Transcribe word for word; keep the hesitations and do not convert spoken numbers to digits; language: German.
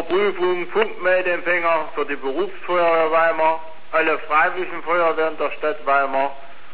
Überprüfung Funkmeldeempfänger für die Berufsfeuerwehr Weimar, alle Freiwilligen Feuerwehren der Stadt Weimar,